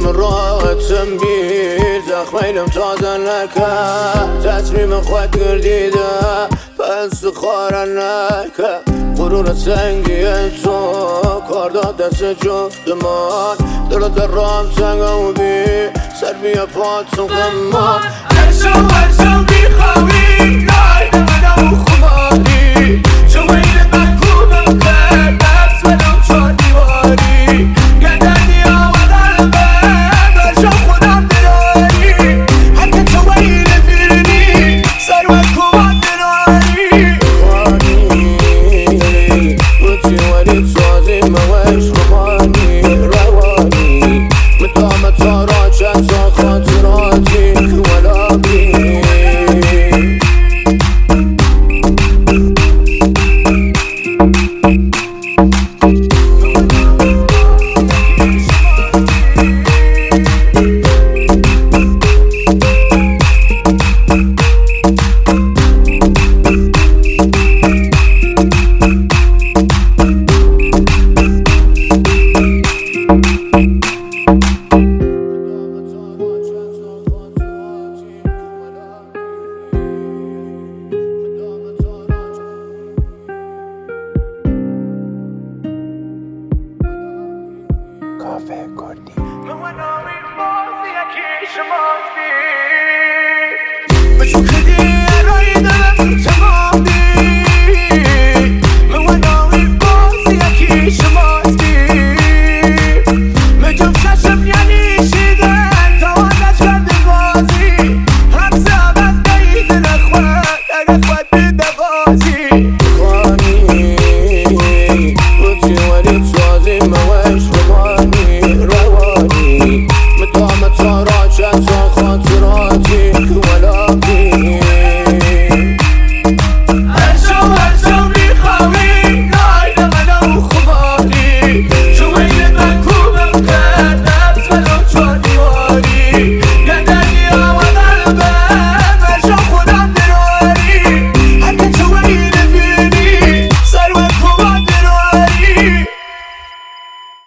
من راحتم بیر زخمینم تازه نکرد تصمیم خود گردیده پس خارن نکرد غرور سنگی تو کار داد دست جفت من دلت در رام سنگم بی سر بیا پاتم غمان هرشو بیخوابی نای منو خماری چون ویل بکوبم کرد نفس بدم چار دیواری گردنی آمدن برشو خودم بیاری هر که تو ویل بیرنی سر و